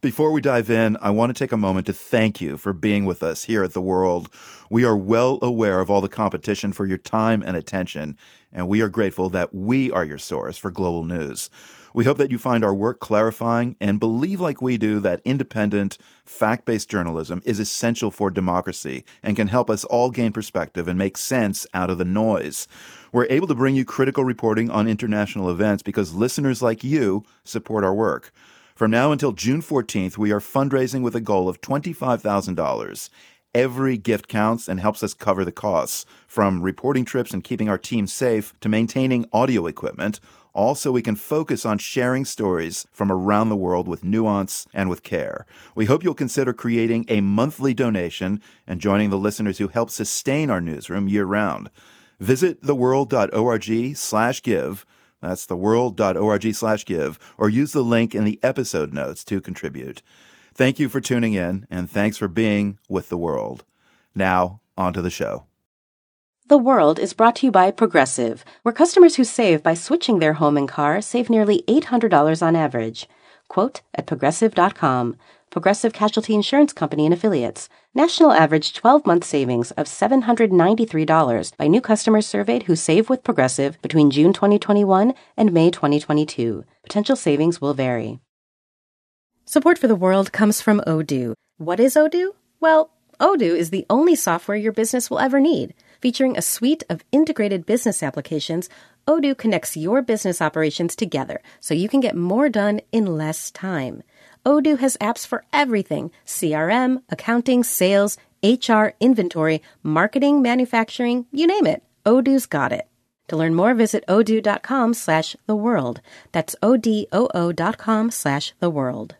Before we dive in, I want to take a moment to thank you for being with us here at The World. We are well aware of all the competition for your time and attention, and we are grateful that we are your source for global news. We hope that you find our work clarifying and believe like we do that independent, fact-based journalism is essential for democracy and can help us all gain perspective and make sense out of the noise. We're able to bring you critical reporting on international events because listeners like you support our work. From now until June 14th, we are fundraising with a goal of $25,000. Every gift counts and helps us cover the costs, from reporting trips and keeping our team safe to maintaining audio equipment, all so we can focus on sharing stories from around the world with nuance and with care. We hope you'll consider creating a monthly donation and joining the listeners who help sustain our newsroom year-round. Visit theworld.org/give. That's theworld.org/give, or use the link in the episode notes to contribute. Thank you for tuning in, and thanks for being with The World. Now, on to the show. The World is brought to you by Progressive, where customers who save by switching their home and car save nearly $800 on average. Quote at Progressive.com. Progressive Casualty Insurance Company and Affiliates. National average 12-month savings of $793 by new customers surveyed who save with Progressive between June 2021 and May 2022. Potential savings will vary. Support for The World comes from Odoo. What is Odoo? Well, Odoo is the only software your business will ever need. Featuring a suite of integrated business applications, Odoo connects your business operations together so you can get more done in less time. Odoo has apps for everything: CRM, accounting, sales, HR, inventory, marketing, manufacturing, you name it. Odoo's got it. To learn more, visit odoo.com/theworld. That's odoo.com/theworld.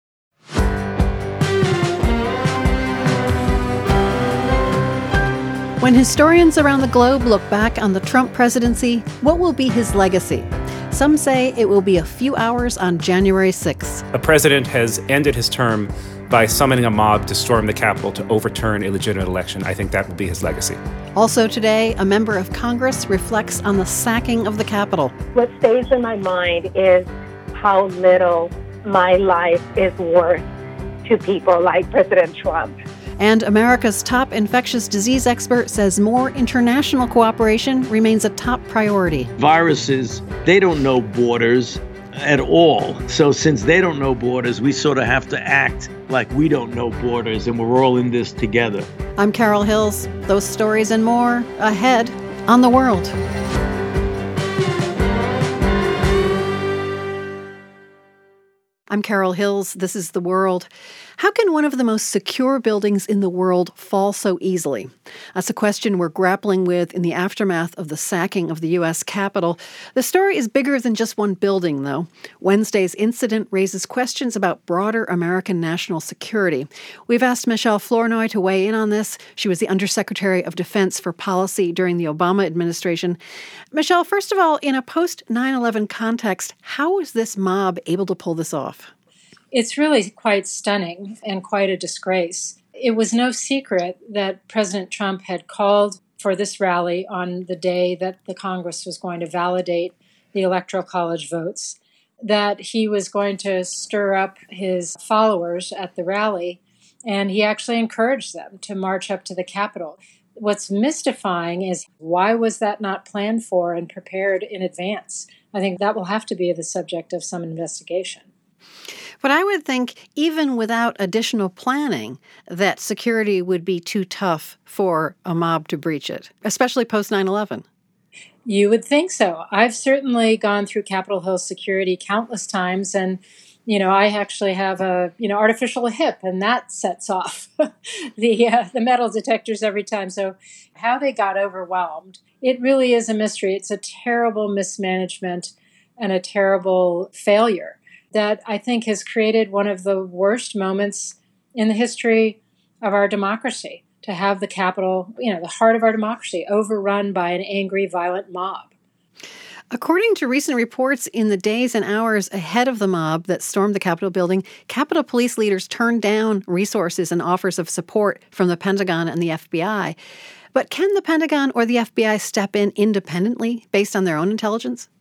When historians around the globe look back on the Trump presidency, what will be his legacy? Some say it will be a few hours on January 6th. A president has ended his term by summoning a mob to storm the Capitol to overturn a legitimate election. I think that will be his legacy. Also today, a member of Congress reflects on the sacking of the Capitol. What stays in my mind is how little my life is worth to people like President Trump. And America's top infectious disease expert says more international cooperation remains a top priority. Viruses, they don't know borders at all. So since they don't know borders, we sort of have to act like we don't know borders, and we're all in this together. I'm Carol Hills. Those stories and more ahead on The World. I'm Carol Hills. This is The World. How can one of the most secure buildings in the world fall so easily? That's a question we're grappling with in the aftermath of the sacking of the U.S. Capitol. The story is bigger than just one building, though. Wednesday's incident raises questions about broader American national security. We've asked Michelle Flournoy to weigh in on this. She was the Undersecretary of Defense for Policy during the Obama administration. Michelle, first of all, in a post-9/11 context, how was this mob able to pull this off? It's really quite stunning and quite a disgrace. It was no secret that President Trump had called for this rally on the day that the Congress was going to validate the Electoral College votes, that he was going to stir up his followers at the rally, and he actually encouraged them to march up to the Capitol. What's mystifying is why was that not planned for and prepared in advance? I think that will have to be the subject of some investigation. But I would think even without additional planning, that security would be too tough for a mob to breach it, especially post 9/11. You would think so. I've certainly gone through Capitol Hill security countless times, and I actually have a artificial hip, and that sets off the metal detectors every time. So how they got overwhelmed, it really is a mystery. It's a terrible mismanagement and a terrible failure that I think has created one of the worst moments in the history of our democracy, to have the Capitol, the heart of our democracy, overrun by an angry, violent mob. According to recent reports, in the days and hours ahead of the mob that stormed the Capitol building, Capitol Police leaders turned down resources and offers of support from the Pentagon and the FBI. But can the Pentagon or the FBI step in independently based on their own intelligence?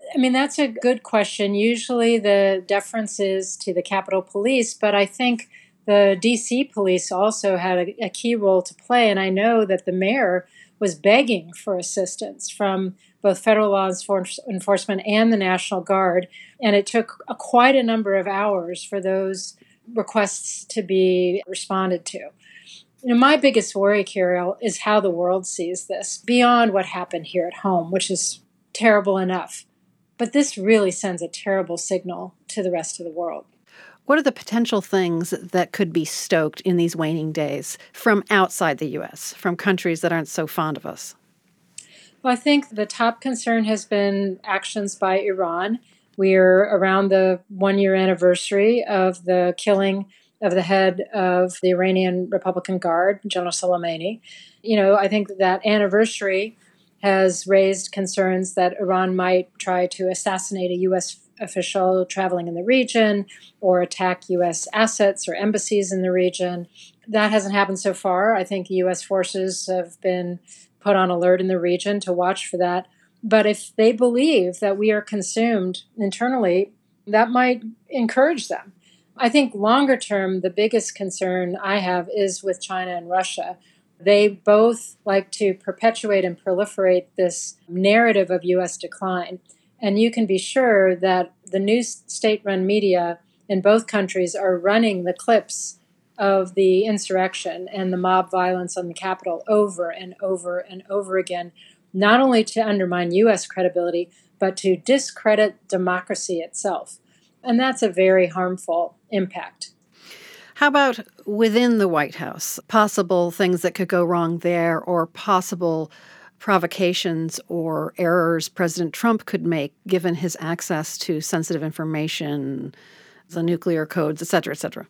I mean, that's a good question. Usually the deference is to the Capitol Police, but I think the D.C. police also had a key role to play. And I know that the mayor was begging for assistance from both federal law enforcement and the National Guard. And it took quite a number of hours for those requests to be responded to. You know, my biggest worry, Carol, is how the world sees this beyond what happened here at home, which is terrible enough. But this really sends a terrible signal to the rest of the world. What are the potential things that could be stoked in these waning days from outside the U.S., from countries that aren't so fond of us? Well, I think the top concern has been actions by Iran. We're around the 1-year anniversary of the killing of the head of the Iranian Republican Guard, General Soleimani. You know, I think that anniversary has raised concerns that Iran might try to assassinate a U.S. official traveling in the region or attack U.S. assets or embassies in the region. That hasn't happened so far. I think U.S. forces have been put on alert in the region to watch for that. But if they believe that we are consumed internally, that might encourage them. I think longer term, the biggest concern I have is with China and Russia. They both like to perpetuate and proliferate this narrative of U.S. decline. And you can be sure that the new state-run media in both countries are running the clips of the insurrection and the mob violence on the Capitol over and over and over again, not only to undermine U.S. credibility, but to discredit democracy itself. And that's a very harmful impact. How about within the White House? Possible things that could go wrong there, or possible provocations or errors President Trump could make given his access to sensitive information, the nuclear codes, et cetera, et cetera?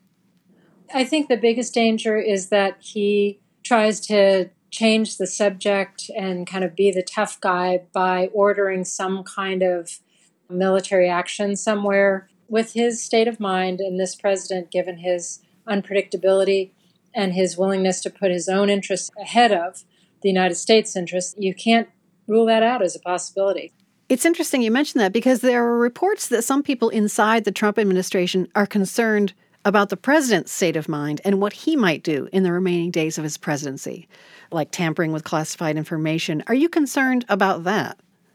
I think the biggest danger is that he tries to change the subject and kind of be the tough guy by ordering some kind of military action somewhere. With his state of mind and this president, given his unpredictability and his willingness to put his own interests ahead of the United States' interests, you can't rule that out as a possibility. It's interesting you mentioned that because there are reports that some people inside the Trump administration are concerned about the president's state of mind and what he might do in the remaining days of his presidency, like tampering with classified information. Are you concerned about that?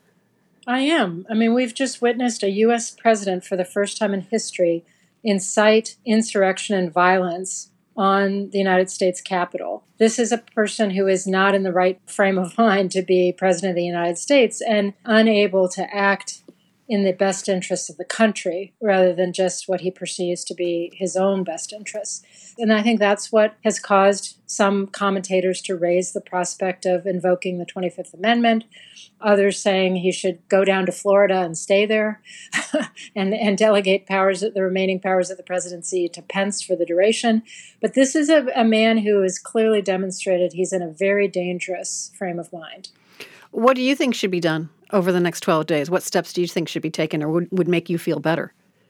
I am. I mean, we've just witnessed a U.S. president for the first time in history incite insurrection and violence on the United States Capitol. This is a person who is not in the right frame of mind to be president of the United States and unable to act in the best interests of the country rather than just what he perceives to be his own best interests. And I think that's what has caused some commentators to raise the prospect of invoking the 25th Amendment, others saying he should go down to Florida and stay there and delegate the remaining powers of the presidency to Pence for the duration. But this is a man who has clearly demonstrated he's in a very dangerous frame of mind. What do you think should be done over the next 12 days? What steps do you think should be taken or would make you feel better?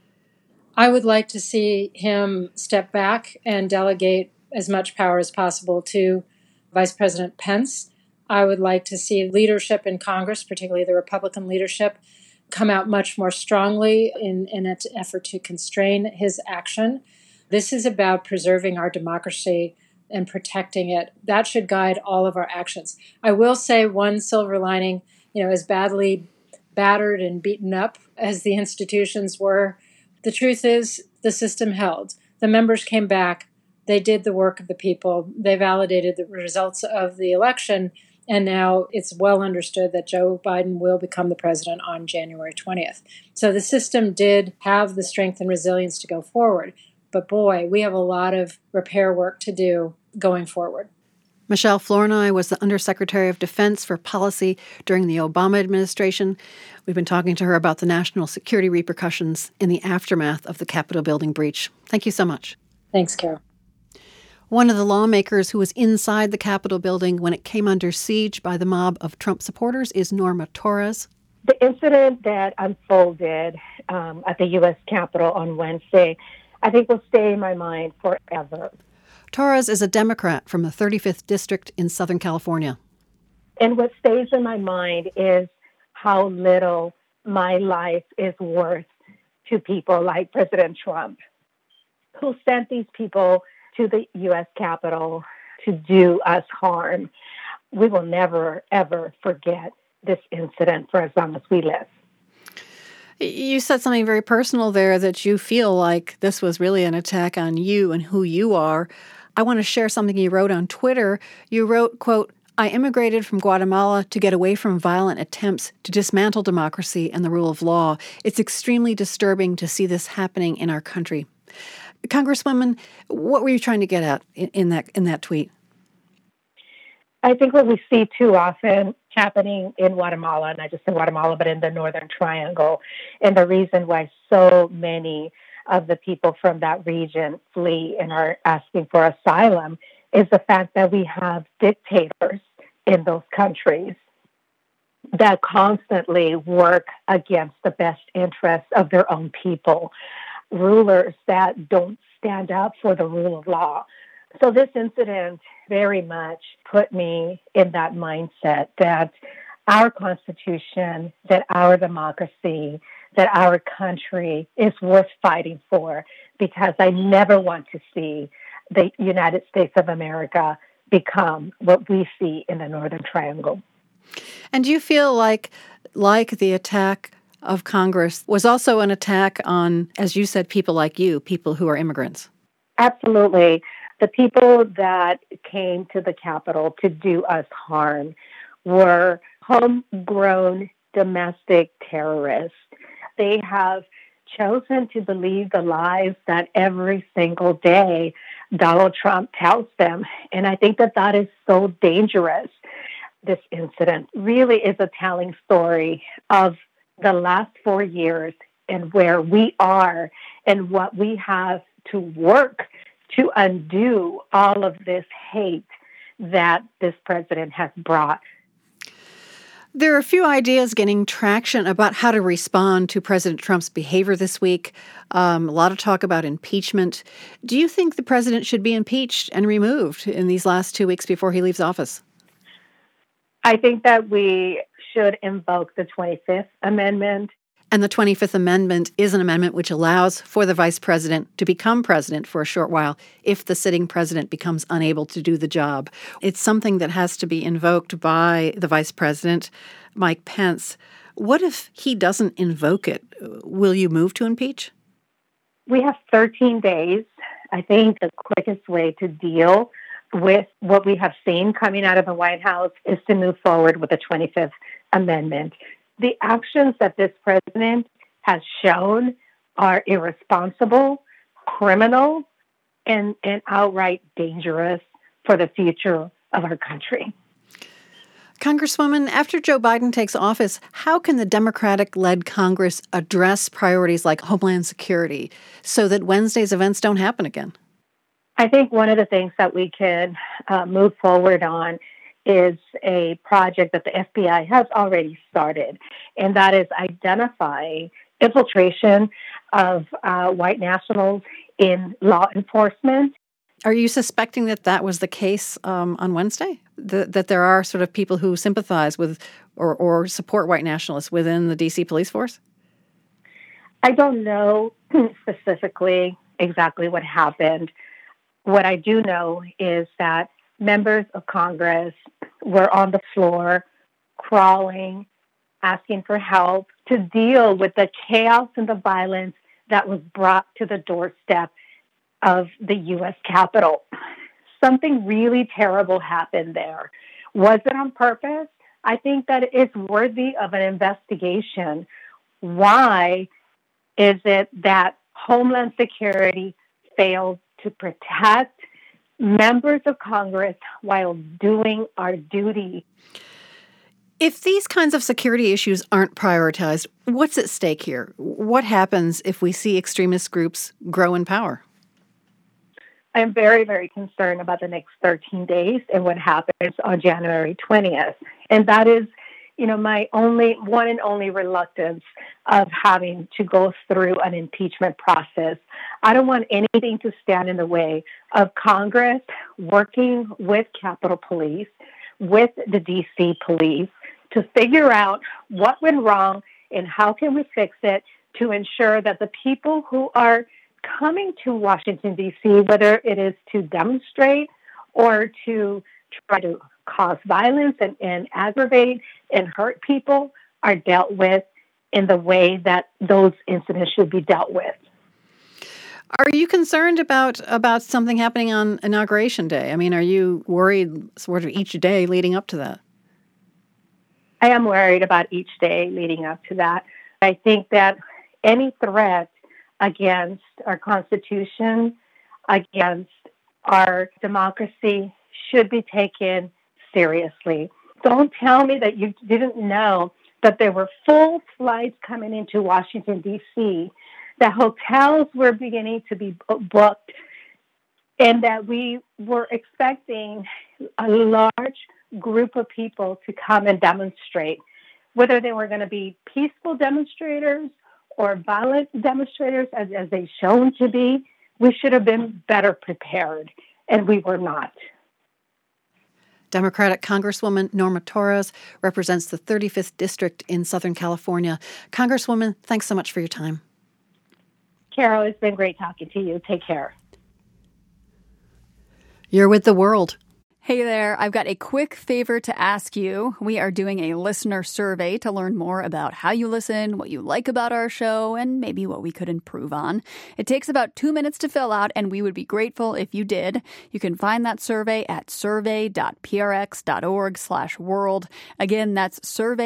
I would like to see him step back and delegate as much power as possible to Vice President Pence. I would like to see leadership in Congress, particularly the Republican leadership, come out much more strongly in an effort to constrain his action. This is about preserving our democracy and protecting it. That should guide all of our actions. I will say one silver lining, as badly battered and beaten up as the institutions were, the truth is the system held. The members came back. They did the work of the people. They validated the results of the election. And now it's well understood that Joe Biden will become the president on January 20th. So the system did have the strength and resilience to go forward. But boy, we have a lot of repair work to do going forward. Michelle Flournoy was the Undersecretary of Defense for Policy during the Obama administration. We've been talking to her about the national security repercussions in the aftermath of the Capitol building breach. Thank you so much. Thanks, Carol. One of the lawmakers who was inside the Capitol building when it came under siege by the mob of Trump supporters is Norma Torres. The incident that unfolded at the U.S. Capitol on Wednesday, I think will stay in my mind forever. Torres is a Democrat from the 35th District in Southern California. And what stays in my mind is how little my life is worth to people like President Trump, who sent these people to the U.S. Capitol to do us harm. We will never, ever forget this incident for as long as we live. You said something very personal there, that you feel like this was really an attack on you and who you are. I want to share something you wrote on Twitter. You wrote, quote, "I immigrated from Guatemala to get away from violent attempts to dismantle democracy and the rule of law. It's extremely disturbing to see this happening in our country." Congresswoman, what were you trying to get at in that tweet? I think what we see too often happening in Guatemala, not just in Guatemala, but in the Northern Triangle, and the reason why so many of the people from that region flee and are asking for asylum, is the fact that we have dictators in those countries that constantly work against the best interests of their own people, rulers that don't stand up for the rule of law. So this incident very much put me in that mindset that our Constitution, that our democracy, that our country is worth fighting for, because I never want to see the United States of America become what we see in the Northern Triangle. And do you feel like the attack of Congress was also an attack on, as you said, people like you, people who are immigrants? Absolutely. The people that came to the Capitol to do us harm were homegrown domestic terrorists. They have chosen to believe the lies that every single day Donald Trump tells them. And I think that is so dangerous. This incident really is a telling story of the last 4 years and where we are and what we have to work to undo all of this hate that this president has brought. There are a few ideas getting traction about how to respond to President Trump's behavior this week. A lot of talk about impeachment. Do you think the president should be impeached and removed in these last 2 weeks before he leaves office? I think that we should invoke the 25th Amendment. And the 25th Amendment is an amendment which allows for the vice president to become president for a short while if the sitting president becomes unable to do the job. It's something that has to be invoked by the vice president, Mike Pence. What if he doesn't invoke it? Will you move to impeach? We have 13 days. I think the quickest way to deal with what we have seen coming out of the White House is to move forward with the 25th Amendment. The actions that this president has shown are irresponsible, criminal, and outright dangerous for the future of our country. Congresswoman, after Joe Biden takes office, how can the Democratic-led Congress address priorities like Homeland Security so that Wednesday's events don't happen again? I think one of the things that we can move forward on is a project that the FBI has already started, and that is identifying infiltration of white nationals in law enforcement. Are you suspecting that was the case on Wednesday? That there are sort of people who sympathize with or support white nationalists within the D.C. police force? I don't know specifically exactly what happened. What I do know is that members of Congress were on the floor, crawling, asking for help to deal with the chaos and the violence that was brought to the doorstep of the U.S. Capitol. Something really terrible happened there. Was it on purpose? I think that it's worthy of an investigation. Why is it that Homeland Security failed to protect members of Congress while doing our duty? If these kinds of security issues aren't prioritized, what's at stake here? What happens if we see extremist groups grow in power? I'm very, very concerned about the next 13 days and what happens on January 20th. And that is, my one and only reluctance of having to go through an impeachment process. I don't want anything to stand in the way of Congress working with Capitol Police, with the D.C. Police, to figure out what went wrong and how can we fix it to ensure that the people who are coming to Washington, D.C., whether it is to demonstrate or to try to cause violence and aggravate and hurt people, are dealt with in the way that those incidents should be dealt with. Are you concerned about something happening on Inauguration Day? I mean, are you worried sort of each day leading up to that? I am worried about each day leading up to that. I think that any threat against our Constitution, against our democracy, should be taken seriously. Don't tell me that you didn't know that there were full flights coming into Washington, D.C., that hotels were beginning to be booked, and that we were expecting a large group of people to come and demonstrate. Whether they were going to be peaceful demonstrators or violent demonstrators, as they've shown to be, we should have been better prepared, and we were not. Democratic Congresswoman Norma Torres represents the 35th District in Southern California. Congresswoman, thanks so much for your time. Carol, it's been great talking to you. Take care. You're with The World. Hey there, I've got a quick favor to ask you. We are doing a listener survey to learn more about how you listen, what you like about our show, and maybe what we could improve on. It takes about 2 minutes to fill out, and we would be grateful if you did. You can find that survey at survey.prx.org/world. Again, that's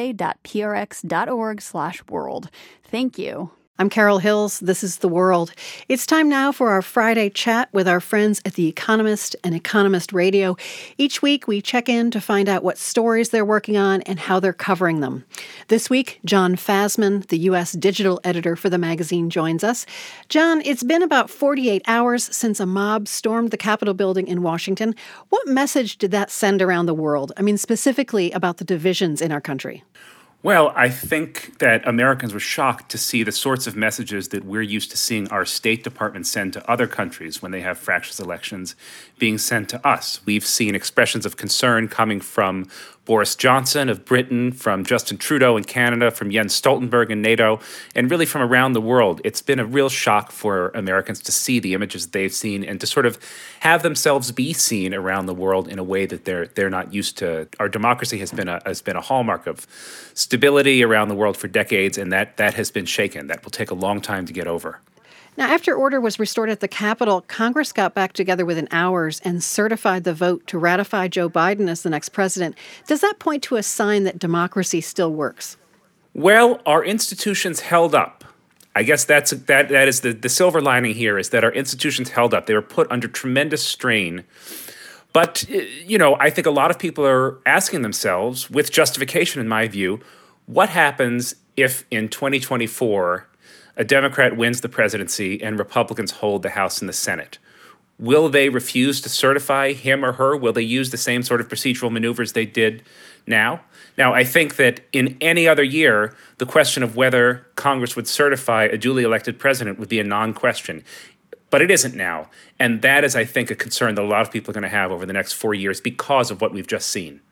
survey.prx.org/world. Thank you. I'm Carol Hills. This is The World. It's time now for our Friday chat with our friends at The Economist and Economist Radio. Each week, we check in to find out what stories they're working on and how they're covering them. This week, John Fasman, the U.S. digital editor for the magazine, joins us. John, it's been about 48 hours since a mob stormed the Capitol building in Washington. What message did that send around the world? I mean, specifically about the divisions in our country. Well, I think that Americans were shocked to see the sorts of messages that we're used to seeing our State Department send to other countries when they have fractious elections being sent to us. We've seen expressions of concern coming from Boris Johnson of Britain, from Justin Trudeau in Canada, from Jens Stoltenberg in NATO, and really from around the world. It's been a real shock for Americans to see the images they've seen and to sort of have themselves be seen around the world in a way that they're not used to. Our democracy has been a hallmark of stability around the world for decades, and that has been shaken. That will take a long time to get over. Now, after order was restored at the Capitol, Congress got back together within hours and certified the vote to ratify Joe Biden as the next president. Does that point to a sign that democracy still works? Well, our institutions held up. I guess that is the silver lining here, is that our institutions held up. They were put under tremendous strain. But, I think a lot of people are asking themselves, with justification in my view, what happens if in 2024 a Democrat wins the presidency and Republicans hold the House and the Senate? Will they refuse to certify him or her? Will they use the same sort of procedural maneuvers they did now? Now, I think that in any other year, the question of whether Congress would certify a duly elected president would be a non-question. But it isn't now. And that is, I think, a concern that a lot of people are going to have over the next 4 years because of what we've just seen.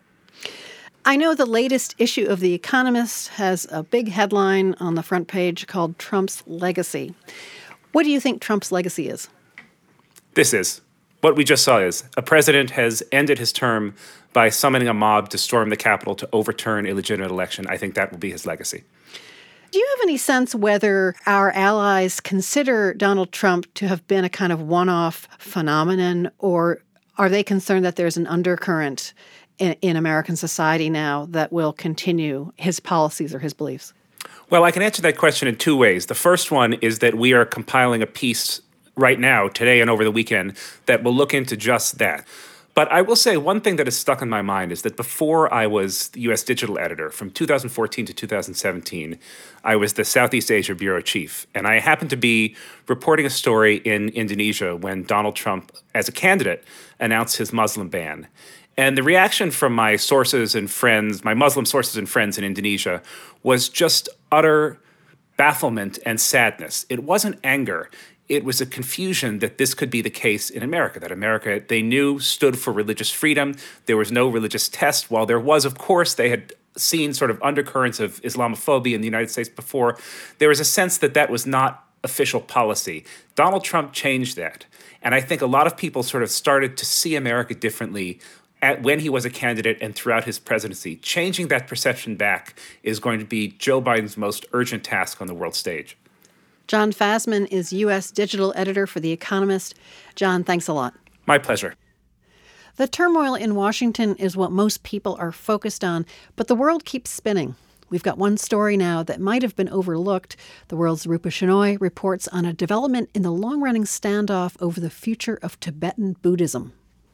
I know the latest issue of The Economist has a big headline on the front page called Trump's Legacy. What do you think Trump's legacy is? This is. What we just saw is a president has ended his term by summoning a mob to storm the Capitol to overturn a legitimate election. I think that will be his legacy. Do you have any sense whether our allies consider Donald Trump to have been a kind of one-off phenomenon, or are they concerned that there's an undercurrent in American society now that will continue his policies or his beliefs? Well, I can answer that question in two ways. The first one is that we are compiling a piece right now, today and over the weekend, that will look into just that. But I will say one thing that is stuck in my mind is that before I was the U.S. digital editor, from 2014 to 2017, I was the Southeast Asia bureau chief. And I happened to be reporting a story in Indonesia when Donald Trump, as a candidate, announced his Muslim ban. And the reaction from my sources and friends, my Muslim sources and friends in Indonesia, was just utter bafflement and sadness. It wasn't anger. it was a confusion that this could be the case in America, that America, they knew, stood for religious freedom. There was no religious test. While there was, of course, they had seen sort of undercurrents of Islamophobia in the United States before, there was a sense that that was not official policy. Donald Trump changed that. And I think a lot of people sort of started to see America differently when he was a candidate and throughout his presidency. Changing that perception back is going to be Joe Biden's most urgent task on the world stage. Jon Fasman is U.S. digital editor for The Economist. Jon, thanks a lot. My pleasure. The turmoil in Washington is what most people are focused on, but the world keeps spinning. We've got one story now that might have been overlooked. The World's Rupa Shenoy reports on a development in the long-running standoff over the future of Tibetan Buddhism.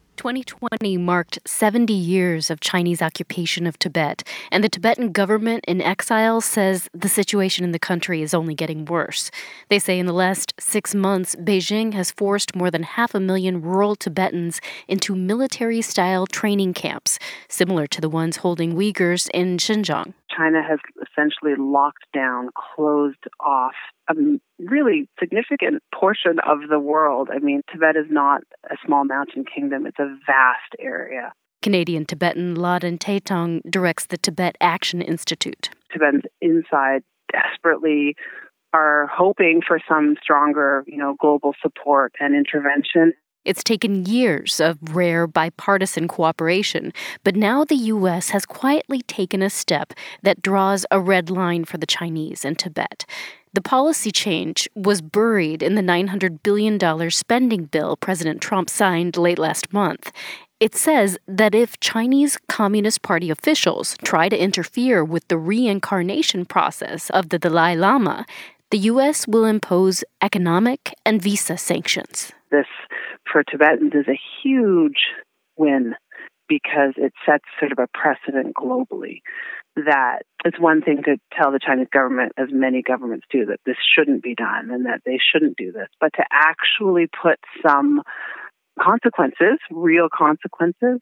2020 marked 70 years of Chinese occupation of Tibet, and the Tibetan government in exile says the situation in the country is only getting worse. They say in the last 6 months, Beijing has forced more than 500,000 rural Tibetans into military-style training camps, similar to the ones holding Uyghurs in Xinjiang. China has essentially locked down, closed off a really significant portion of the world. I mean, Tibet is not a small mountain kingdom. It's a vast area. Canadian Tibetan Laden Taetong directs the Tibet Action Institute. Tibetans inside desperately are hoping for some stronger, global support and intervention. It's taken years of rare bipartisan cooperation, but now the U.S. has quietly taken a step that draws a red line for the Chinese in Tibet. The policy change was buried in the $900 billion spending bill President Trump signed late last month. It says that if Chinese Communist Party officials try to interfere with the reincarnation process of the Dalai Lama, the U.S. will impose economic and visa sanctions. This, for Tibetans, is a huge win because it sets sort of a precedent globally that it's one thing to tell the Chinese government, as many governments do, that this shouldn't be done and that they shouldn't do this, but to actually put some consequences, real consequences,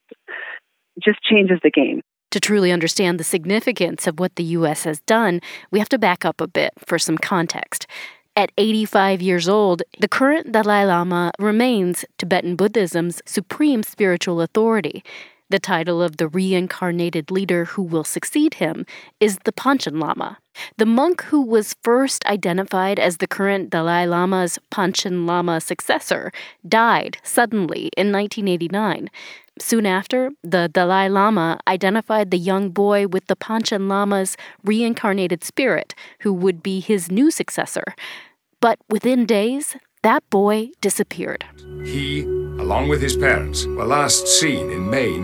just changes the game. To truly understand the significance of what the U.S. has done, we have to back up a bit for some context. At 85 years old, the current Dalai Lama remains Tibetan Buddhism's supreme spiritual authority. The title of the reincarnated leader who will succeed him is the Panchen Lama. The monk who was first identified as the current Dalai Lama's Panchen Lama successor died suddenly in 1989. Soon after, the Dalai Lama identified the young boy with the Panchen Lama's reincarnated spirit, who would be his new successor. But within days, that boy disappeared. He, along with his parents, were last seen in May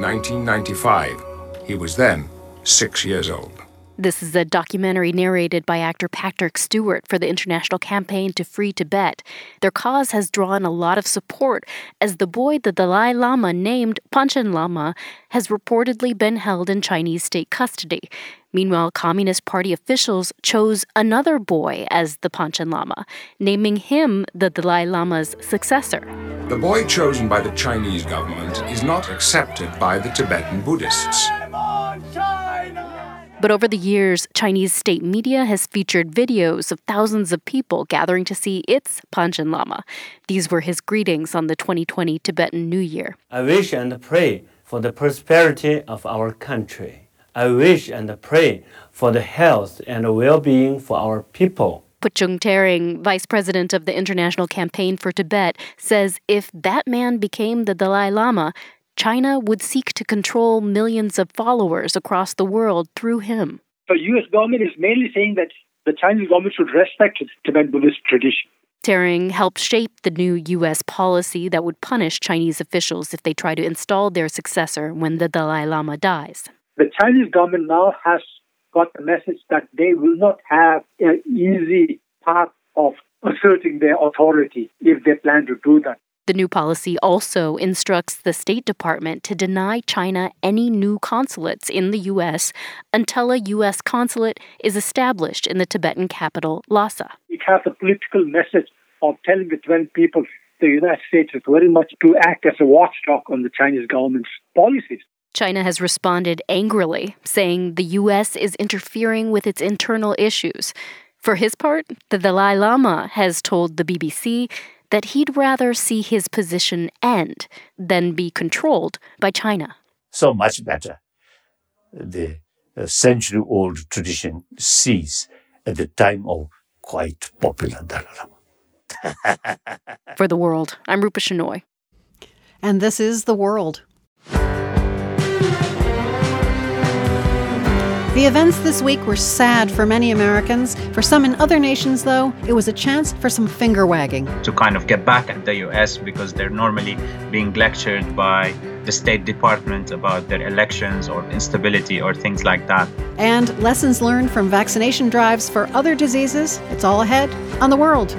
1995. He was then 6 years old. This is a documentary narrated by actor Patrick Stewart for the International Campaign to Free Tibet. Their cause has drawn a lot of support, as the boy the Dalai Lama named Panchen Lama has reportedly been held in Chinese state custody. Meanwhile, Communist Party officials chose another boy as the Panchen Lama, naming him the Dalai Lama's successor. The boy chosen by the Chinese government is not accepted by the Tibetan Buddhists. But over the years, Chinese state media has featured videos of thousands of people gathering to see its Panchen Lama. These were his greetings on the 2020 Tibetan New Year. I wish and pray for the prosperity of our country. I wish and pray for the health and well-being for our people. Puchung Tering, vice president of the International Campaign for Tibet, says if that man became the Dalai Lama, China would seek to control millions of followers across the world through him. The U.S. government is mainly saying that the Chinese government should respect Tibetan Buddhist tradition. Tering helped shape the new U.S. policy that would punish Chinese officials if they try to install their successor when the Dalai Lama dies. The Chinese government now has got the message that they will not have an easy path of asserting their authority if they plan to do that. The new policy also instructs the State Department to deny China any new consulates in the U.S. until a U.S. consulate is established in the Tibetan capital, Lhasa. It has a political message of telling the Tibetan people the United States is very much to act as a watchdog on the Chinese government's policies. China has responded angrily, saying the U.S. is interfering with its internal issues. For his part, the Dalai Lama has told the BBC that he'd rather see his position end than be controlled by China. So much better. The century-old tradition cease at the time of quite popular Dalai Lama. For The World, I'm Rupa Shenoy. And this is The World. The events this week were sad for many Americans. For some in other nations, though, it was a chance for some finger-wagging. To kind of get back at the U.S. because they're normally being lectured by the State Department about their elections or instability or things like that. And lessons learned from vaccination drives for other diseases. It's all ahead on The World.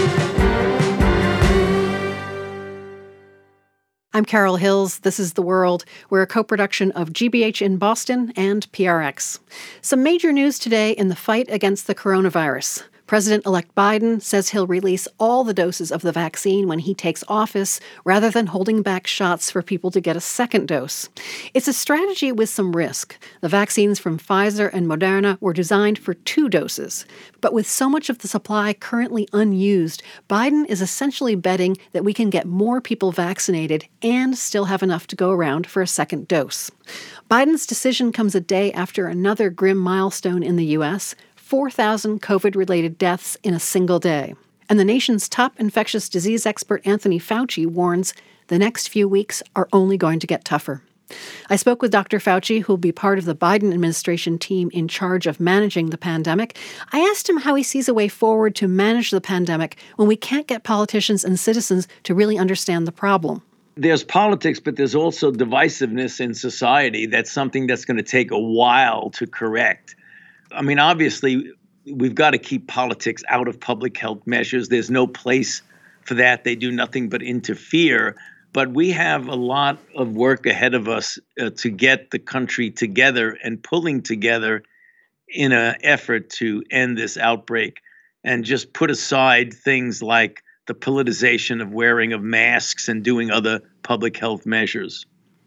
I'm Carol Hills. This is The World. We're a co-production of GBH in Boston and PRX. Some major news today in the fight against the coronavirus. President-elect Biden says he'll release all the doses of the vaccine when he takes office, rather than holding back shots for people to get a second dose. It's a strategy with some risk. The vaccines from Pfizer and Moderna were designed for 2 doses. But with so much of the supply currently unused, Biden is essentially betting that we can get more people vaccinated and still have enough to go around for a second dose. Biden's decision comes a day after another grim milestone in the U.S., 4,000 COVID-related deaths in a single day. And the nation's top infectious disease expert Anthony Fauci warns the next few weeks are only going to get tougher. I spoke with Dr. Fauci, who will be part of the Biden administration team in charge of managing the pandemic. I asked him how he sees a way forward to manage the pandemic when we can't get politicians and citizens to really understand the problem. There's politics, but there's also divisiveness in society. That's something that's going to take a while to correct. I mean, obviously, we've got to keep politics out of public health measures. There's no place for that. They do nothing but interfere. But we have a lot of work ahead of us to get the country together and pulling together in an effort to end this outbreak and just put aside things like the politicization of wearing of masks and doing other public health measures.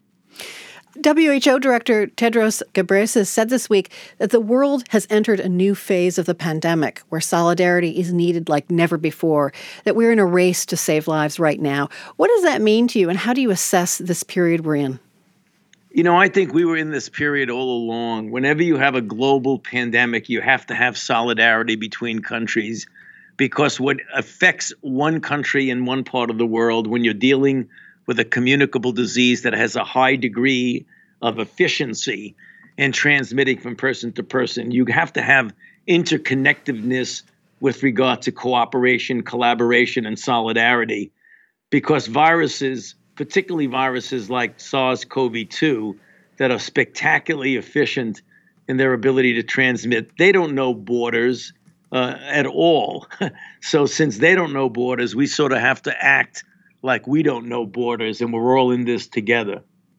WHO Director Tedros Ghebreyesus said this week that the world has entered a new phase of the pandemic where solidarity is needed like never before, that we're in a race to save lives right now. What does that mean to you, and how do you assess this period we're in? You know, I think we were in this period all along. Whenever you have a global pandemic, you have to have solidarity between countries, because what affects one country in one part of the world, when you're dealing with a communicable disease that has a high degree of efficiency in transmitting from person to person, you have to have interconnectedness with regard to cooperation, collaboration, and solidarity, because viruses, particularly viruses like SARS-CoV-2, that are spectacularly efficient in their ability to transmit, they don't know borders at all. So since they don't know borders, we sort of have to act like we don't know borders, and we're all in this together.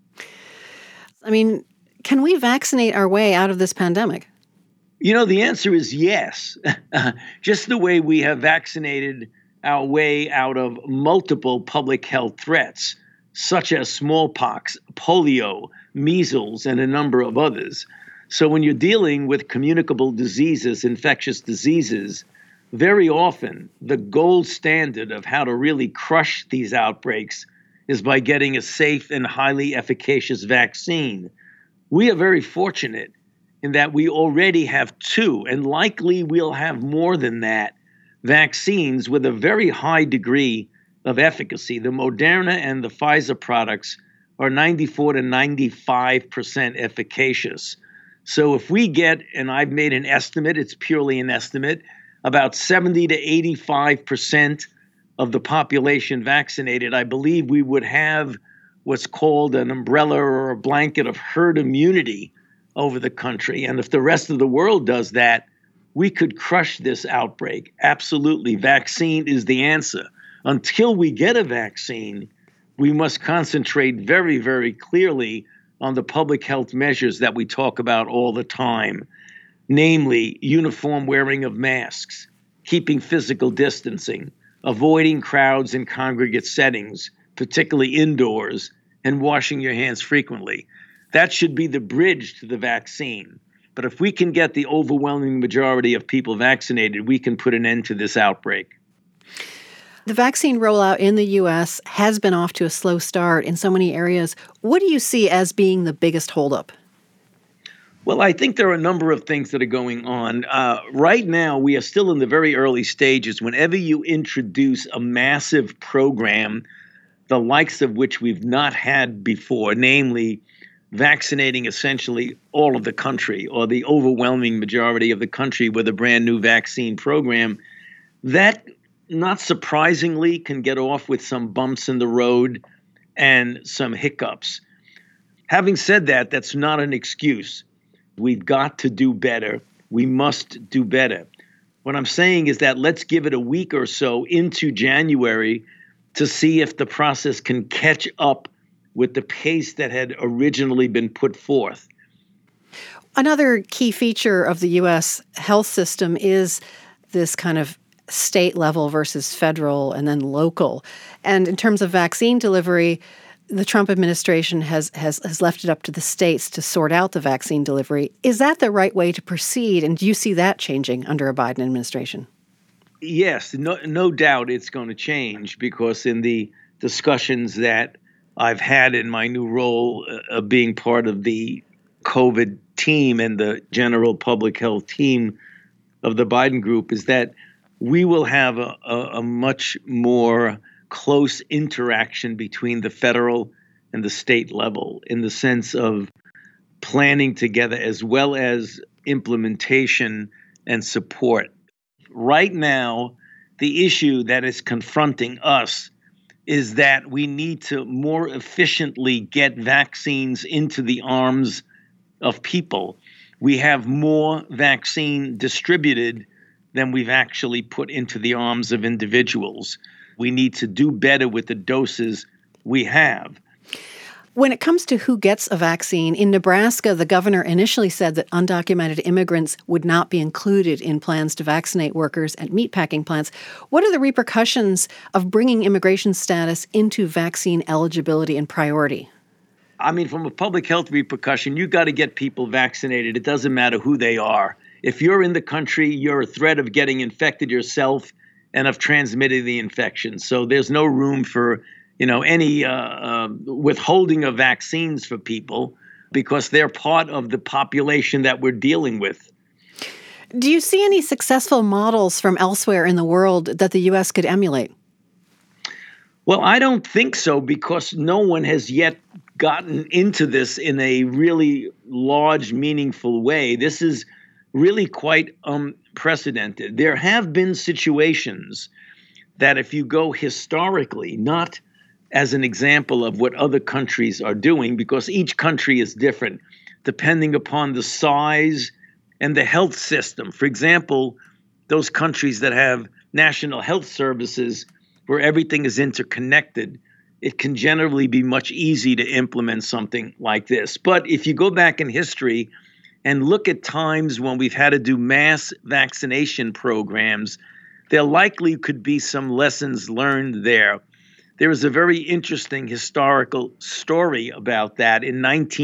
I mean, can we vaccinate our way out of this pandemic? You know, the answer is yes. Just the way we have vaccinated our way out of multiple public health threats, such as smallpox, polio, measles, and a number of others. So when you're dealing with communicable diseases, infectious diseases, very often, the gold standard of how to really crush these outbreaks is by getting a safe and highly efficacious vaccine. We are very fortunate in that we already have 2, and likely we'll have more than that, vaccines with a very high degree of efficacy. The Moderna and the Pfizer products are 94 to 95% efficacious. So if we get, and I've made an estimate, it's purely an estimate, about 70 to 85% of the population vaccinated, I believe we would have what's called an umbrella or a blanket of herd immunity over the country. And if the rest of the world does that, we could crush this outbreak. Absolutely. Vaccine is the answer. Until we get a vaccine, we must concentrate very, very clearly on the public health measures that we talk about all the time. Namely, uniform wearing of masks, keeping physical distancing, avoiding crowds in congregate settings, particularly indoors, and washing your hands frequently. That should be the bridge to the vaccine. But if we can get the overwhelming majority of people vaccinated, we can put an end to this outbreak. The vaccine rollout in the U.S. has been off to a slow start in so many areas. What do you see as being the biggest holdup? Well, I think there are a number of things that are going on. Right now, we are still in the very early stages. Whenever you introduce a massive program, the likes of which we've not had before, namely vaccinating essentially all of the country or the overwhelming majority of the country with a brand new vaccine program, that not surprisingly can get off with some bumps in the road and some hiccups. Having said that, that's not an excuse. We've got to do better. We must do better. What I'm saying is that let's give it a week or so into January to see if the process can catch up with the pace that had originally been put forth. Another key feature of the U.S. health system is this kind of state level versus federal and then local. And in terms of vaccine delivery, the Trump administration has left it up to the states to sort out the vaccine delivery. Is that the right way to proceed? And do you see that changing under a Biden administration? Yes, no doubt it's going to change, because in the discussions that I've had in my new role of being part of the COVID team and the general public health team of the Biden group, is that we will have a much more close interaction between the federal and the state level in the sense of planning together as well as implementation and support. Right now, the issue that is confronting us is that we need to more efficiently get vaccines into the arms of people. We have more vaccine distributed than we've actually put into the arms of individuals. We need to do better with the doses we have. When it comes to who gets a vaccine, in Nebraska, the governor initially said that undocumented immigrants would not be included in plans to vaccinate workers at meatpacking plants. What are the repercussions of bringing immigration status into vaccine eligibility and priority? I mean, from a public health repercussion, you got to get people vaccinated. It doesn't matter who they are. If you're in the country, you're a threat of getting infected yourself and of transmitting the infection. So there's no room for, any withholding of vaccines for people, because they're part of the population that we're dealing with. Do you see any successful models from elsewhere in the world that the U.S. could emulate? Well, I don't think so, because no one has yet gotten into this in a really large, meaningful way. This is really quite unprecedented. There have been situations that, if you go historically, not as an example of what other countries are doing, because each country is different depending upon the size and the health system. For example, those countries that have national health services where everything is interconnected, it can generally be much easier to implement something like this. But if you go back in history and look at times when we've had to do mass vaccination programs, there likely could be some lessons learned there. There is a very interesting historical story about that. In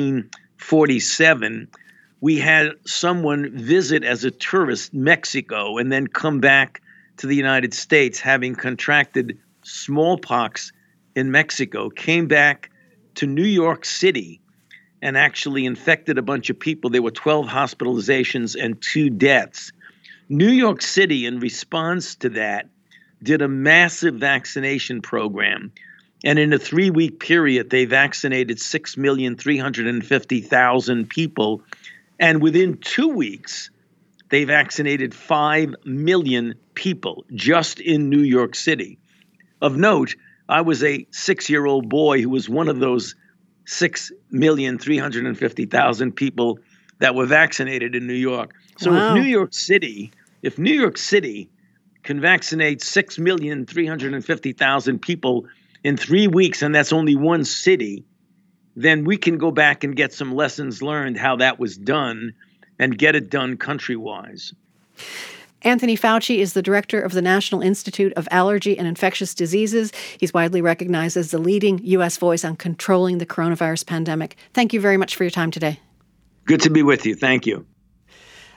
1947, we had someone visit as a tourist Mexico and then come back to the United States having contracted smallpox in Mexico, came back to New York City and actually infected a bunch of people. There were 12 hospitalizations and 2 deaths. New York City, in response to that, did a massive vaccination program. And in a 3-week period, they vaccinated 6,350,000 people. And within 2 weeks, they vaccinated 5 million people just in New York City. Of note, I was a 6-year-old boy who was one of those 6,350,000 people that were vaccinated in New York. So Wow. if New York City can vaccinate 6,350,000 people in 3 weeks, and that's only one city, then we can go back and get some lessons learned how that was done and get it done country-wise. Anthony Fauci is the director of the National Institute of Allergy and Infectious Diseases. He's widely recognized as the leading U.S. voice on controlling the coronavirus pandemic. Thank you very much for your time today. Good to be with you. Thank you.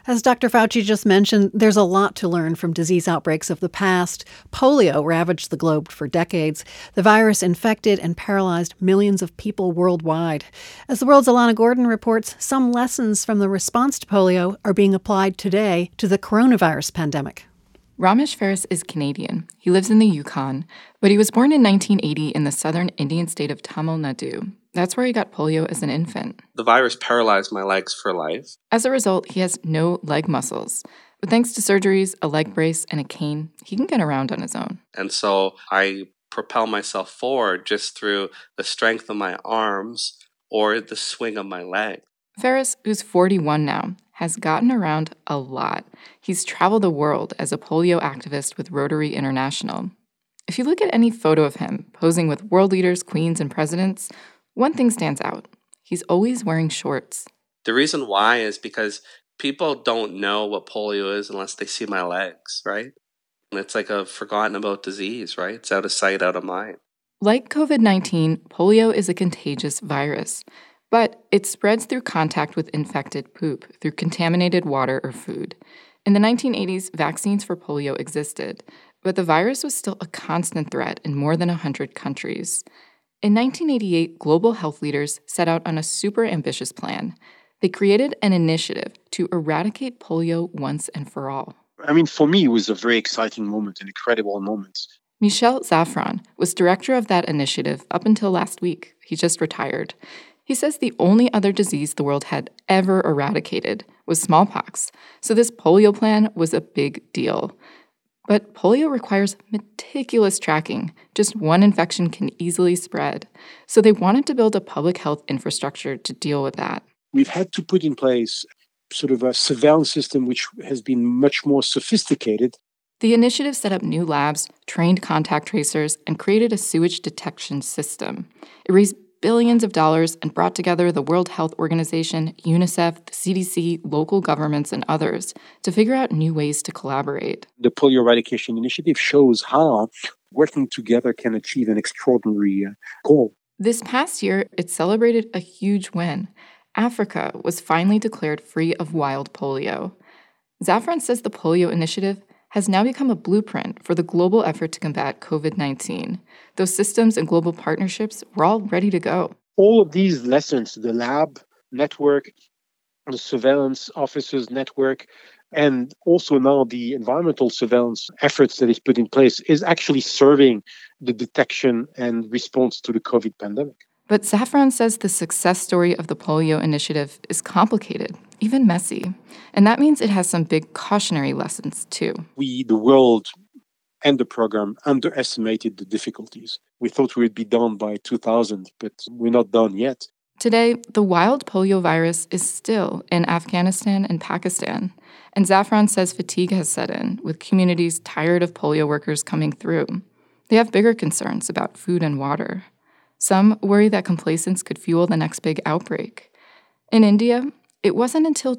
As Dr. Fauci just mentioned, there's a lot to learn from disease outbreaks of the past. Polio ravaged the globe for decades. The virus infected and paralyzed millions of people worldwide. As the World's Alana Gordon reports, some lessons from the response to polio are being applied today to the coronavirus pandemic. Ramesh Ferris is Canadian. He lives in the Yukon, but he was born in 1980 in the southern Indian state of Tamil Nadu. That's where he got polio as an infant. The virus paralyzed my legs for life. As a result, he has no leg muscles. But thanks to surgeries, a leg brace, and a cane, he can get around on his own. And so I propel myself forward just through the strength of my arms or the swing of my leg. Ferris, who's 41 now, has gotten around a lot. He's traveled the world as a polio activist with Rotary International. If you look at any photo of him posing with world leaders, queens, and presidents, one thing stands out. He's always wearing shorts. The reason why is because people don't know what polio is unless they see my legs, right? And it's like a forgotten about disease, right? It's out of sight, out of mind. Like COVID-19, polio is a contagious virus, but it spreads through contact with infected poop, through contaminated water or food. In the 1980s, vaccines for polio existed, but the virus was still a constant threat in more than 100 countries. In 1988, global health leaders set out on a super ambitious plan. They created an initiative to eradicate polio once and for all. I mean, for me, it was a very exciting moment, an incredible moment. Michel Zafran was director of that initiative up until last week. He just retired. He says the only other disease the world had ever eradicated was smallpox, so this polio plan was a big deal. But polio requires meticulous tracking. Just one infection can easily spread. So they wanted to build a public health infrastructure to deal with that. We've had to put in place sort of a surveillance system which has been much more sophisticated. The initiative set up new labs, trained contact tracers, and created a sewage detection system. It raised billions of dollars and brought together the World Health Organization, UNICEF, the CDC, local governments, and others to figure out new ways to collaborate. The Polio Eradication Initiative shows how working together can achieve an extraordinary goal. This past year, it celebrated a huge win. Africa was finally declared free of wild polio. Zafran says the Polio Initiative has now become a blueprint for the global effort to combat COVID-19. Those systems and global partnerships were all ready to go. All of these lessons, the lab network, the surveillance officers network, and also now the environmental surveillance efforts that is put in place is actually serving the detection and response to the COVID pandemic. But Zafran says the success story of the Polio Initiative is complicated, even messy. And that means it has some big cautionary lessons, too. We, the world, and the program underestimated the difficulties. We thought we would be done by 2000, but we're not done yet. Today, the wild polio virus is still in Afghanistan and Pakistan. And Zafran says fatigue has set in, with communities tired of polio workers coming through. They have bigger concerns about food and water. Some worry that complacence could fuel the next big outbreak. In India, it wasn't until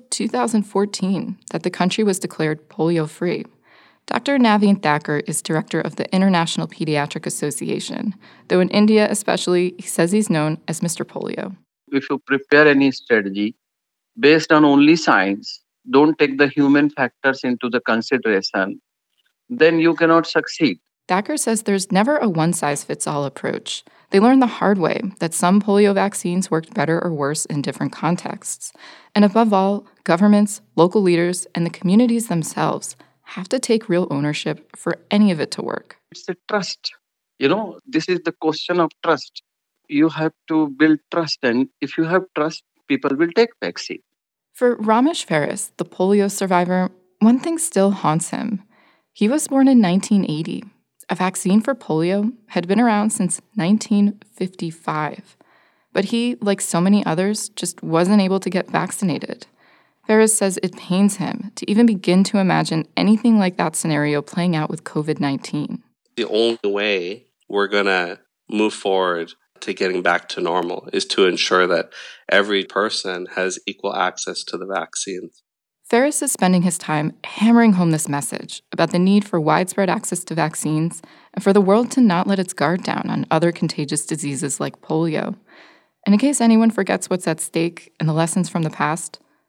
2014 that the country was declared polio-free. Dr. Naveen Thakur is director of the International Pediatric Association, though in India especially, he says he's known as Mr. Polio. If you prepare any strategy based on only science, don't take the human factors into the consideration, then you cannot succeed. Thakur says there's never a one-size-fits-all approach. They learned the hard way that some polio vaccines worked better or worse in different contexts. And above all, governments, local leaders, and the communities themselves have to take real ownership for any of it to work. It's a trust. This is the question of trust. You have to build trust, and if you have trust, people will take vaccine. For Ramesh Ferris, the polio survivor, one thing still haunts him. He was born in 1980. A vaccine for polio had been around since 1955. But he, like so many others, just wasn't able to get vaccinated. Ferris says it pains him to even begin to imagine anything like that scenario playing out with COVID-19. The only way we're going to move forward to getting back to normal is to ensure that every person has equal access to the vaccines. Ferris is spending his time hammering home this message about the need for widespread access to vaccines and for the world to not let its guard down on other contagious diseases like polio. And in case anyone forgets what's at stake and the lessons from the past,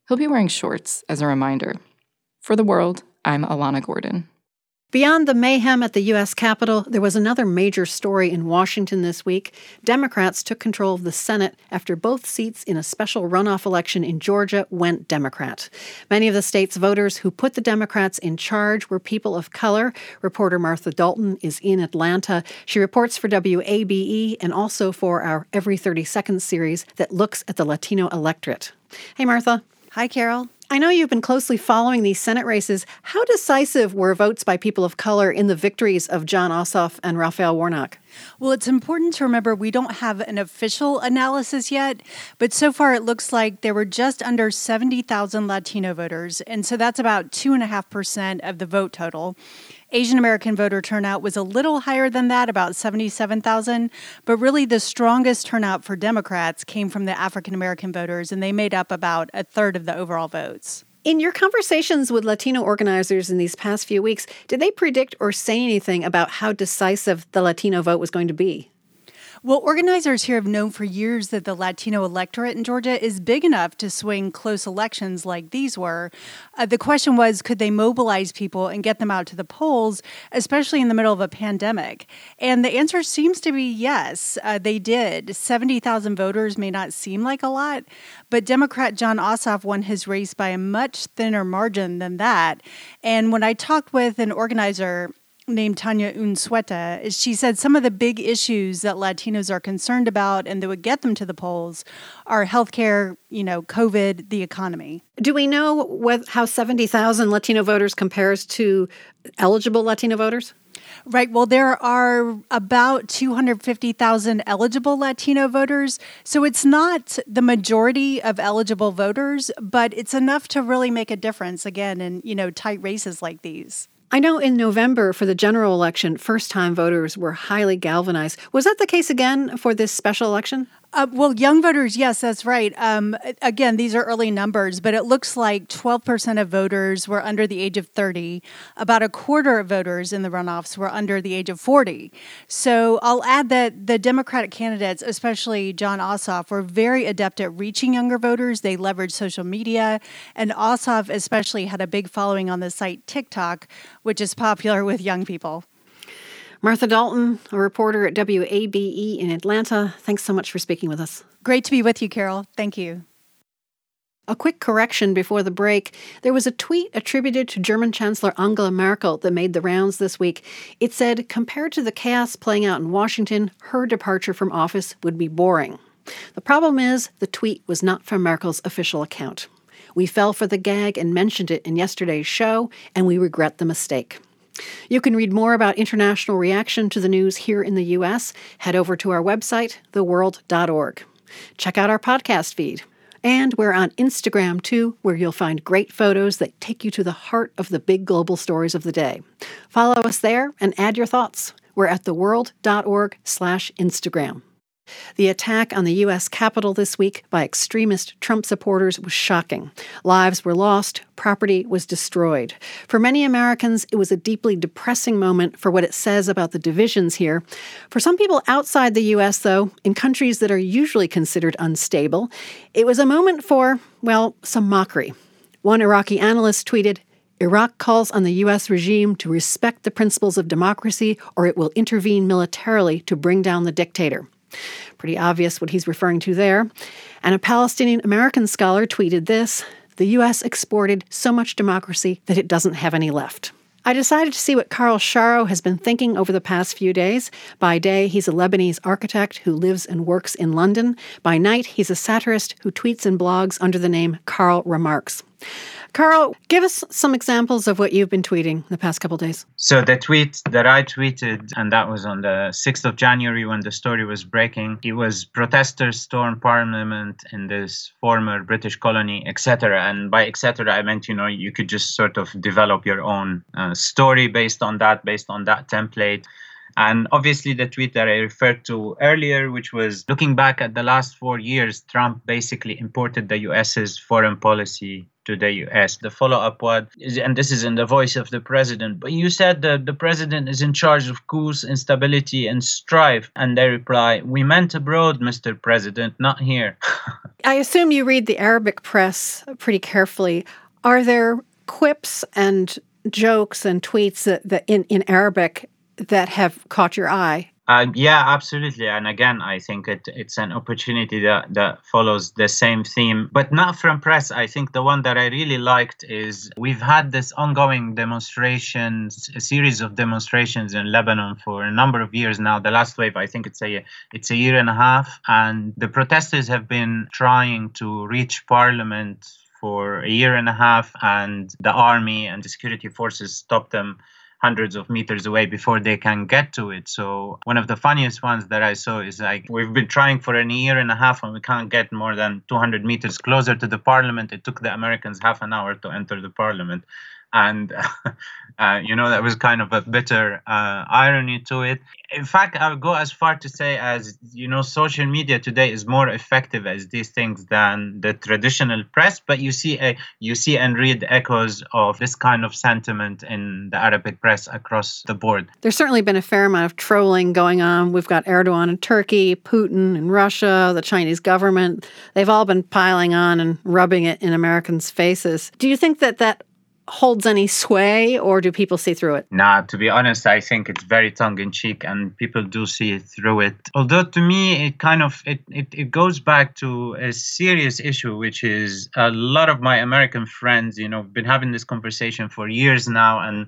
He'll be wearing shorts as a reminder. For The World, I'm Alana Gordon. Beyond the mayhem at the U.S. Capitol, there was another major story in Washington this week. Democrats took control of the Senate after both seats in a special runoff election in Georgia went Democrat. Many of the state's voters who put the Democrats in charge were people of color. Reporter Martha Dalton is in Atlanta. She reports for WABE and also for our Every 30 Seconds series that looks at the Latino electorate. Hey, Martha. Hi, Carol. I know you've been closely following these Senate races. How decisive were votes by people of color in the victories of Jon Ossoff and Raphael Warnock? Well, it's important to remember we don't have an official analysis yet, but so far it looks like there were just under 70,000 Latino voters, and so that's about 2.5% of the vote total. Asian American voter turnout was a little higher than that, about 77,000, but really the strongest turnout for Democrats came from the African American voters, and they made up about a third of the overall votes. In your conversations with Latino organizers in these past few weeks, did they predict or say anything about how decisive the Latino vote was going to be? Well, organizers here have known for years that the Latino electorate in Georgia is big enough to swing close elections like these were. The question was, could they mobilize people and get them out to the polls, especially in the middle of a pandemic? And the answer seems to be yes, they did. 70,000 voters may not seem like a lot, but Democrat Jon Ossoff won his race by a much thinner margin than that. And when I talked with an organizer named Tanya Unsueta, she said some of the big issues that Latinos are concerned about and that would get them to the polls are healthcare, COVID, the economy. Do we know how 70,000 Latino voters compares to eligible Latino voters? Right. Well, there are about 250,000 eligible Latino voters. So it's not the majority of eligible voters, but it's enough to really make a difference, again, in, tight races like these. I know in November for the general election, first-time voters were highly galvanized. Was that the case again for this special election? Well, young voters, yes, that's right. Again, these are early numbers, but it looks like 12% of voters were under the age of 30. About a quarter of voters in the runoffs were under the age of 40. So I'll add that the Democratic candidates, especially Jon Ossoff, were very adept at reaching younger voters. They leveraged social media, and Ossoff especially had a big following on the site TikTok, which is popular with young people. Martha Dalton, a reporter at WABE in Atlanta, thanks so much for speaking with us. Great to be with you, Carol. Thank you. A quick correction before the break. There was a tweet attributed to German Chancellor Angela Merkel that made the rounds this week. It said, compared to the chaos playing out in Washington, her departure from office would be boring. The problem is the tweet was not from Merkel's official account. We fell for the gag and mentioned it in yesterday's show, and we regret the mistake. You can read more about international reaction to the news here in the U.S. Head over to our website, theworld.org. Check out our podcast feed. And we're on Instagram, too, where you'll find great photos that take you to the heart of the big global stories of the day. Follow us there and add your thoughts. We're at theworld.org/Instagram. The attack on the U.S. Capitol this week by extremist Trump supporters was shocking. Lives were lost, property was destroyed. For many Americans, it was a deeply depressing moment for what it says about the divisions here. For some people outside the U.S., though, in countries that are usually considered unstable, it was a moment for, some mockery. One Iraqi analyst tweeted, "Iraq calls on the U.S. regime to respect the principles of democracy, or it will intervene militarily to bring down the dictator." Pretty obvious what he's referring to there. And a Palestinian-American scholar tweeted this: "The U.S. exported so much democracy that it doesn't have any left." I decided to see what Carl Sharo has been thinking over the past few days. By day, he's a Lebanese architect who lives and works in London. By night, he's a satirist who tweets and blogs under the name Carl Remarks. Carl, give us some examples of what you've been tweeting the past couple of days. So the tweet that I tweeted, and that was on the 6th of January when the story was breaking, it was protesters storm parliament in this former British colony, etc. And by etc., I meant, you could just sort of develop your own story based on that template. And obviously the tweet that I referred to earlier, which was looking back at the last 4 years, Trump basically imported the US's foreign policy to the US. The follow-up was, and this is in the voice of the president, but you said that the president is in charge of coups, instability, and strife. And they reply, "We meant abroad, Mr. President, not here." I assume you read the Arabic press pretty carefully. Are there quips and jokes and tweets that in Arabic that have caught your eye? Yeah, absolutely. And again, I think it's an opportunity that follows the same theme, but not from press. I think the one that I really liked is we've had this ongoing demonstrations, a series of demonstrations in Lebanon for a number of years now. The last wave, I think it's a year and a half. And the protesters have been trying to reach parliament for a year and a half, and the army and the security forces stopped them hundreds of meters away before they can get to it. So one of the funniest ones that I saw is like, we've been trying for a year and a half and we can't get more than 200 meters closer to the parliament. It took the Americans half an hour to enter the parliament. And, that was kind of a bitter irony to it. In fact, I would go as far to say as, social media today is more effective as these things than the traditional press. But you see and read echoes of this kind of sentiment in the Arabic press across the board. There's certainly been a fair amount of trolling going on. We've got Erdogan in Turkey, Putin in Russia, the Chinese government. They've all been piling on and rubbing it in Americans' faces. Do you think that holds any sway, or do people see through it? Nah, to be honest, I think it's very tongue-in-cheek and people do see through it. Although to me, it goes back to a serious issue, which is a lot of my American friends, been having this conversation for years now, and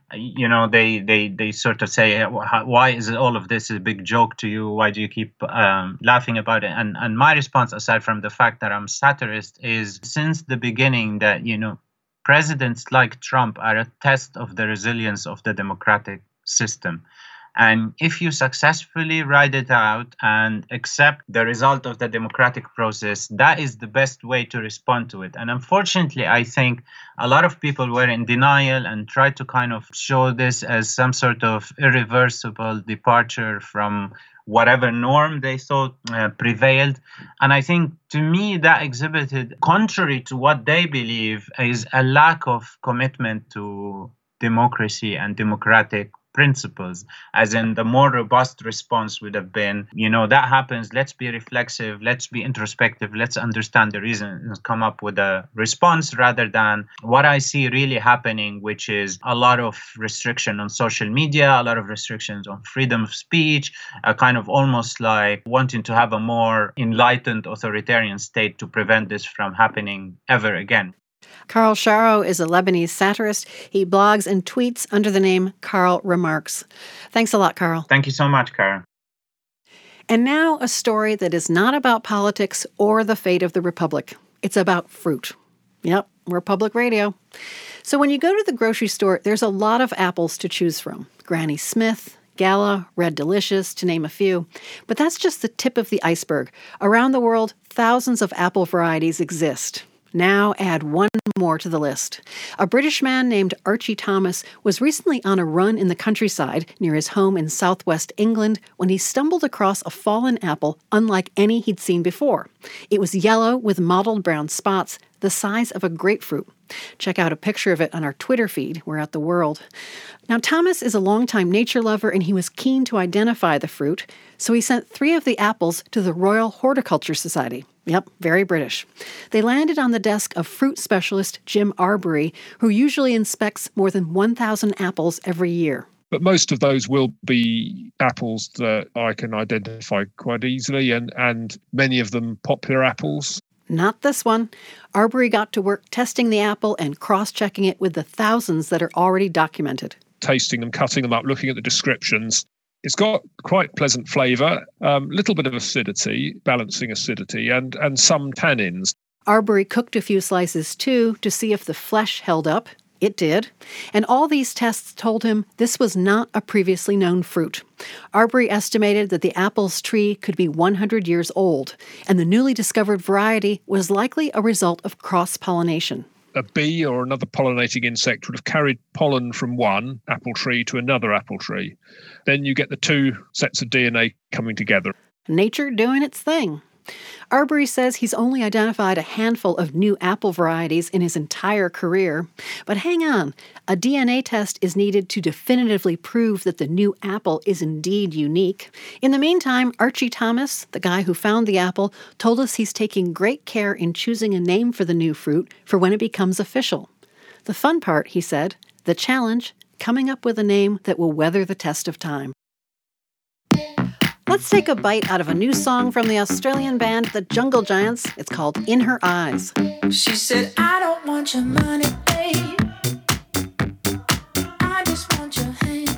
they sort of say, why is all of this a big joke to you? Why do you keep laughing about it? And my response, aside from the fact that I'm satirist, is since the beginning that, presidents like Trump are a test of the resilience of the democratic system. And if you successfully ride it out and accept the result of the democratic process, that is the best way to respond to it. And unfortunately, I think a lot of people were in denial and tried to kind of show this as some sort of irreversible departure from whatever norm they thought prevailed. And I think, to me, that exhibited, contrary to what they believe, is a lack of commitment to democracy and democratic principles, as in the more robust response would have been, that happens, let's be reflexive, let's be introspective, let's understand the reasons, come up with a response, rather than what I see really happening, which is a lot of restriction on social media, a lot of restrictions on freedom of speech, a kind of almost like wanting to have a more enlightened authoritarian state to prevent this from happening ever again. Carl Sharo is a Lebanese satirist. He blogs and tweets under the name Carl Remarks. Thanks a lot, Carl. Thank you so much, Karen. And now a story that is not about politics or the fate of the Republic. It's about fruit. Yep, we're public radio. So when you go to the grocery store, there's a lot of apples to choose from. Granny Smith, Gala, Red Delicious, to name a few. But that's just the tip of the iceberg. Around the world, thousands of apple varieties exist. Now add one more to the list. A British man named Archie Thomas was recently on a run in the countryside near his home in southwest England when he stumbled across a fallen apple unlike any he'd seen before. It was yellow with mottled brown spots, the size of a grapefruit. Check out a picture of it on our Twitter feed. We're at The World. Now, Thomas is a longtime nature lover, and he was keen to identify the fruit, so he sent 3 of the apples to the Royal Horticulture Society. Yep, very British. They landed on the desk of fruit specialist Jim Arbery, who usually inspects more than 1,000 apples every year. But most of those will be apples that I can identify quite easily, and many of them popular apples. Not this one. Arbery got to work testing the apple and cross-checking it with the thousands that are already documented. Tasting them, cutting them up, looking at the descriptions. It's got quite pleasant flavour, little bit of acidity, balancing acidity, and some tannins. Arbery cooked a few slices too to see if the flesh held up. It did. And all these tests told him this was not a previously known fruit. Arbery estimated that the apple's tree could be 100 years old, and the newly discovered variety was likely a result of cross-pollination. A bee or another pollinating insect would have carried pollen from one apple tree to another apple tree. Then you get the 2 sets of DNA coming together. Nature doing its thing. Arbery says he's only identified a handful of new apple varieties in his entire career. But hang on, a DNA test is needed to definitively prove that the new apple is indeed unique. In the meantime, Archie Thomas, the guy who found the apple, told us he's taking great care in choosing a name for the new fruit for when it becomes official. The fun part, he said, the challenge, coming up with a name that will weather the test of time. Let's take a bite out of a new song from the Australian band The Jungle Giants. It's called In Her Eyes. She said, I don't want your money, babe. I just want your hand.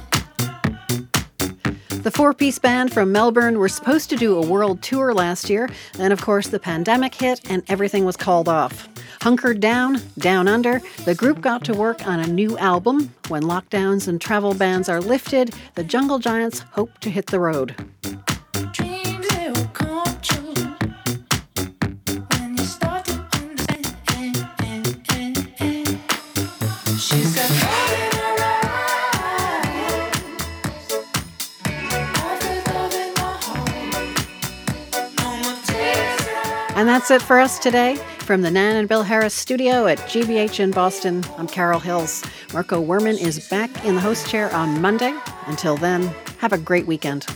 The four-piece band from Melbourne were supposed to do a world tour last year. Then, of course, the pandemic hit and everything was called off. Hunkered down, down under, the group got to work on a new album. When lockdowns and travel bans are lifted, the Jungle Giants hope to hit the road. Dreams, they will come true when you start to understand. She's got love in her eyes, perfect love in my heart. No more tears. And that's it for us today. From the Nan and Bill Harris studio at GBH in Boston, I'm Carol Hills. Marco Werman is back in the host chair on Monday. Until then, have a great weekend.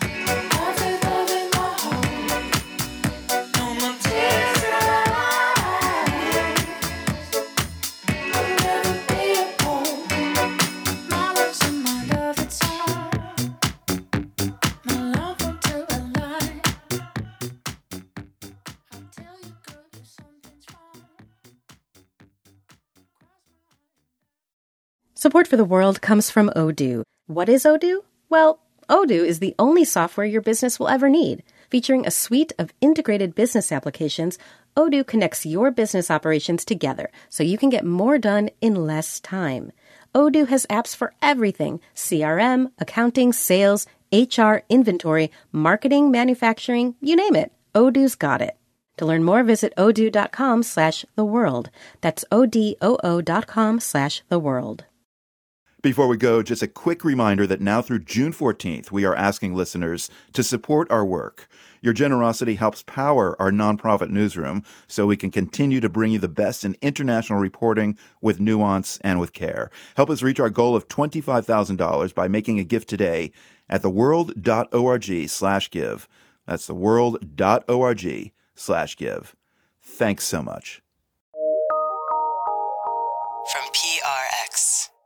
Support for The World comes from Odoo. What is Odoo? Well, Odoo is the only software your business will ever need. Featuring a suite of integrated business applications, Odoo connects your business operations together so you can get more done in less time. Odoo has apps for everything: CRM, accounting, sales, HR, inventory, marketing, manufacturing, you name it. Odoo's got it. To learn more, visit odoo.com/theworld. That's odoo.com/theworld. Before we go, just a quick reminder that now through June 14th, we are asking listeners to support our work. Your generosity helps power our nonprofit newsroom so we can continue to bring you the best in international reporting with nuance and with care. Help us reach our goal of $25,000 by making a gift today at theworld.org/give. That's theworld.org/give. Thanks so much. From PRX.